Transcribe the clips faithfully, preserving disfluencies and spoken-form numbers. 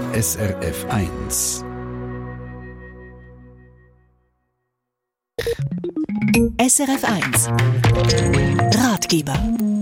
S R F eins. S R F eins Ratgeber.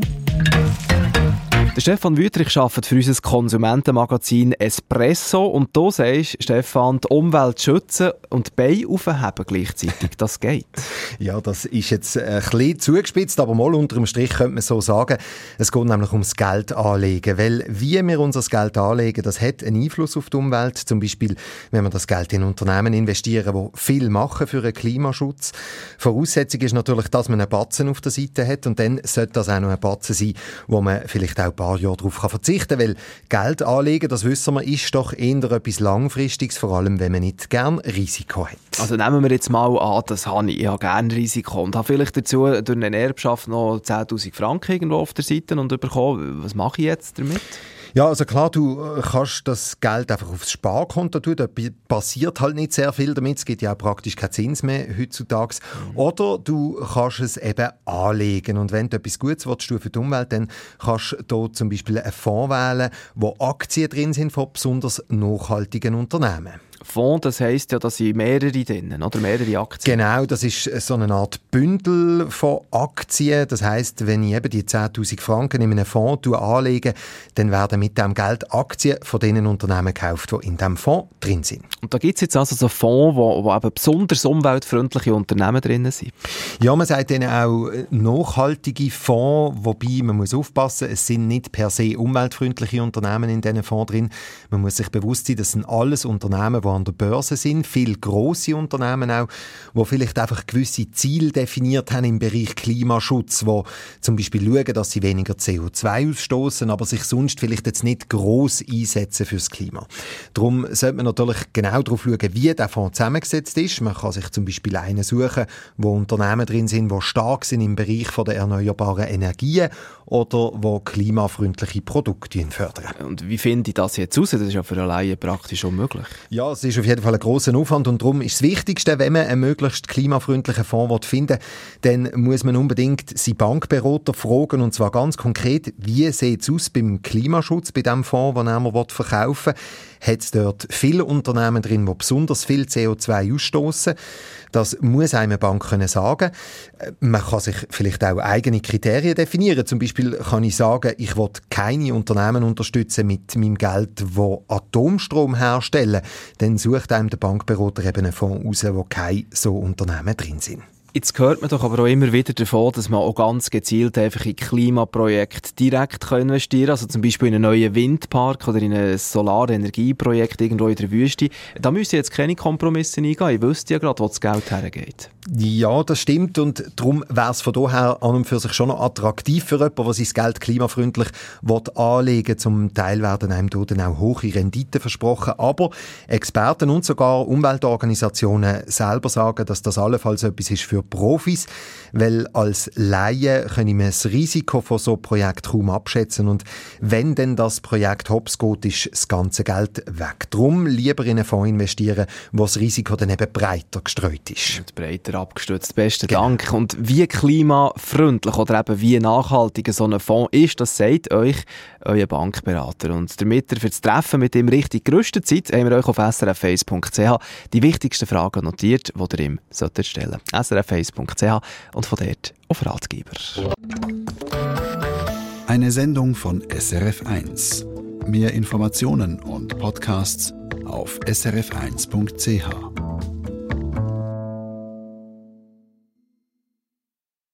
Der Stefan Wüthrich arbeitet für unser Konsumentenmagazin Espresso und du sagst, Stefan, die Umwelt schützen und die Beine aufheben gleichzeitig, das geht. Ja, das ist jetzt ein bisschen zugespitzt, aber mal unter dem Strich könnte man so sagen, es geht nämlich ums Geld anlegen, weil wie wir unser Geld anlegen, das hat einen Einfluss auf die Umwelt, zum Beispiel, wenn wir das Geld in Unternehmen investieren, die viel machen für den Klimaschutz. Voraussetzung ist natürlich, dass man einen Batzen auf der Seite hat und dann sollte das auch noch ein Batzen sein, wo man vielleicht auch ein paar Jahre darauf verzichten kann, weil Geld anlegen, das wissen wir, ist doch eher etwas Langfristiges, vor allem wenn man nicht gerne Risiko hat. Also nehmen wir jetzt mal an, das habe ich, ich habe gerne Risiko und habe vielleicht dazu durch eine Erbschaft noch zehntausend Franken irgendwo auf der Seite und bekommen. Was mache ich jetzt damit? Ja, also klar, du kannst das Geld einfach aufs Sparkonto tun, da passiert halt nicht sehr viel damit, es gibt ja auch praktisch keinen Zins mehr heutzutage. Mhm. Oder du kannst es eben anlegen und wenn du etwas Gutes willst, für die Umwelt, dann kannst du hier zum Beispiel einen Fonds wählen, wo Aktien drin sind von besonders nachhaltigen Unternehmen. Fonds, das heisst ja, dass sind mehrere drin, oder mehrere Aktien. Genau, das ist so eine Art Bündel von Aktien. Das heisst, wenn ich eben die zehntausend Franken in einem Fonds anlege, dann werden mit dem Geld Aktien von den Unternehmen gekauft, die in diesem Fonds drin sind. Und da gibt es jetzt also so Fonds, wo, wo eben besonders umweltfreundliche Unternehmen drin sind? Ja, man sagt denen auch nachhaltige Fonds, wobei man muss aufpassen, es sind nicht per se umweltfreundliche Unternehmen in diesen Fonds drin. Man muss sich bewusst sein, das sind alles Unternehmen, die an der Börse sind, viele grosse Unternehmen auch, die vielleicht einfach gewisse Ziele definiert haben im Bereich Klimaschutz, die zum Beispiel schauen, dass sie weniger C O zwei ausstoßen, aber sich sonst vielleicht jetzt nicht gross einsetzen fürs Klima. Darum sollte man natürlich genau darauf schauen, wie der Fonds zusammengesetzt ist. Man kann sich zum Beispiel einen suchen, wo Unternehmen drin sind, die stark sind im Bereich der erneuerbaren Energien oder wo klimafreundliche Produkte fördern. Und wie finde ich das jetzt raus? Das ist ja für alleine praktisch unmöglich. Ja, es ist auf jeden Fall ein grosser Aufwand und darum ist das Wichtigste, wenn man einen möglichst klimafreundlichen Fonds finden will, dann muss man unbedingt seinen Bankberater fragen und zwar ganz konkret, wie sieht es aus beim Klimaschutz, bei dem Fonds, den er verkaufen will. Hat es dort viele Unternehmen drin, die besonders viel C O zwei ausstoßen? Das muss einem eine Bank können sagen. Man kann sich vielleicht auch eigene Kriterien definieren. Zum Beispiel kann ich sagen, ich will keine Unternehmen unterstützen mit meinem Geld, die Atomstrom herstellen. Dann sucht einem der Bankberater eben einen Fonds raus, wo keine so Unternehmen drin sind. Jetzt hört man doch aber auch immer wieder davon, dass man auch ganz gezielt einfach in Klimaprojekte direkt investieren kann. Also zum Beispiel in einen neuen Windpark oder in ein Solarenergieprojekt irgendwo in der Wüste. Da müsst ihr jetzt keine Kompromisse eingehen. Ich wüsste ja gerade, wo das Geld hergeht. Ja, das stimmt und darum wäre es von daher an und für sich schon noch attraktiv für jemanden, der sein Geld klimafreundlich anlegen will. Zum Teil werden einem dort dann auch hohe Renditen versprochen. Aber Experten und sogar Umweltorganisationen selber sagen, dass das allenfalls etwas ist für Profis, weil als Laie können wir das Risiko von so einem Projekt kaum abschätzen und wenn denn das Projekt hops geht, ist das ganze Geld weg. Darum lieber in einen Fonds investieren, wo das Risiko dann eben breiter gestreut ist. Und breiter abgestützt. Besten genau. Dank. Und wie klimafreundlich oder eben wie nachhaltig so ein Fonds ist, das sagt euch euer Bankberater. Und damit ihr für das Treffen mit ihm richtig gerüstet seid, haben wir euch auf s r f eins punkt c h die wichtigsten Fragen notiert, die ihr ihm solltet stellen. s r f eins punkt c h und von dort auf Ratgeber. Eine Sendung von S R F eins. Mehr Informationen und Podcasts auf s r f eins punkt c h.